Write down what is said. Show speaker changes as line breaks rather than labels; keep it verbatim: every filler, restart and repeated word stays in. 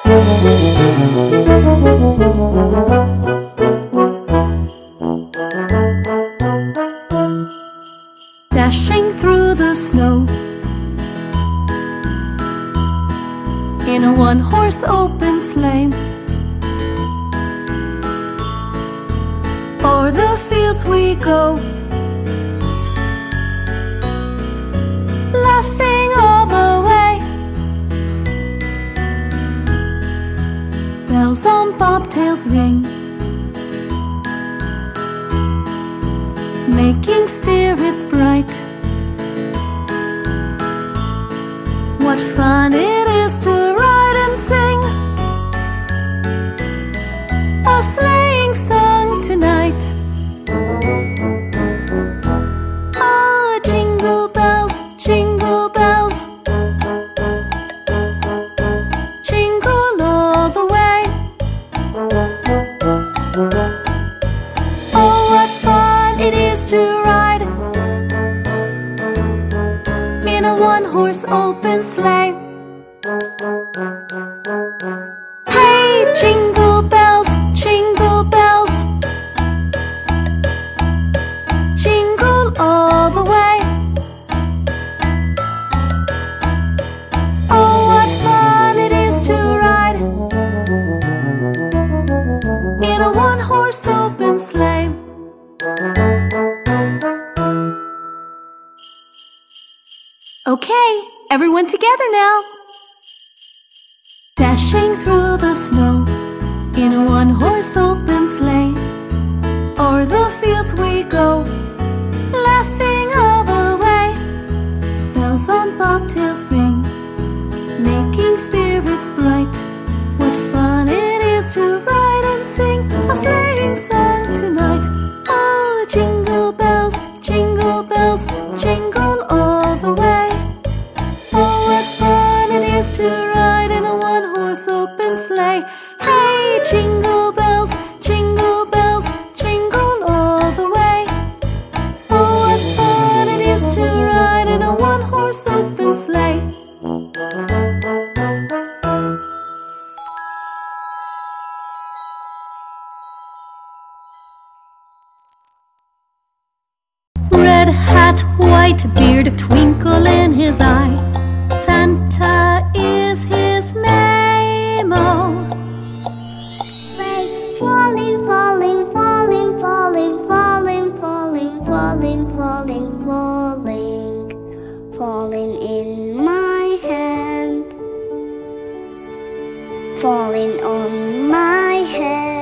Dashing through the snow in a one-horse open sleigh, o'er the fields we go, laughing all the way. Bells on bobtails ring, making spirits bright. What fun it is to ride and sing a sleighing song tonight. Oh, jingle bells, jingle bells, jingle all the way. Oh, what fun it is to ride in a one-horse open sleigh. Hey, jingle bells, jingle bells, jingle all the way. Oh, what fun it is to ride in a one-horse open sleigh. Okay, everyone together now. Dashing through the snow in a one-horse open sleigh, o'er the fields we go, laughing all the way. Bells on bobtails ring, making spirits bright. What fun it is to ride and sing a sleighing song tonight. Oh, jingle bells, jingle bells, jingle all the way. Oh, what fun it is to ride in a one-horse open sleigh. Hey, jingle bells, jingle bells, jingle all the way. Oh, what fun it is to ride in a one-horse open sleigh. Red hat, white beard, a twinkle in his eye. Santa is his name, oh.
Falling, falling, falling, falling, falling, falling, falling, falling, falling, falling in my hand, falling on my head.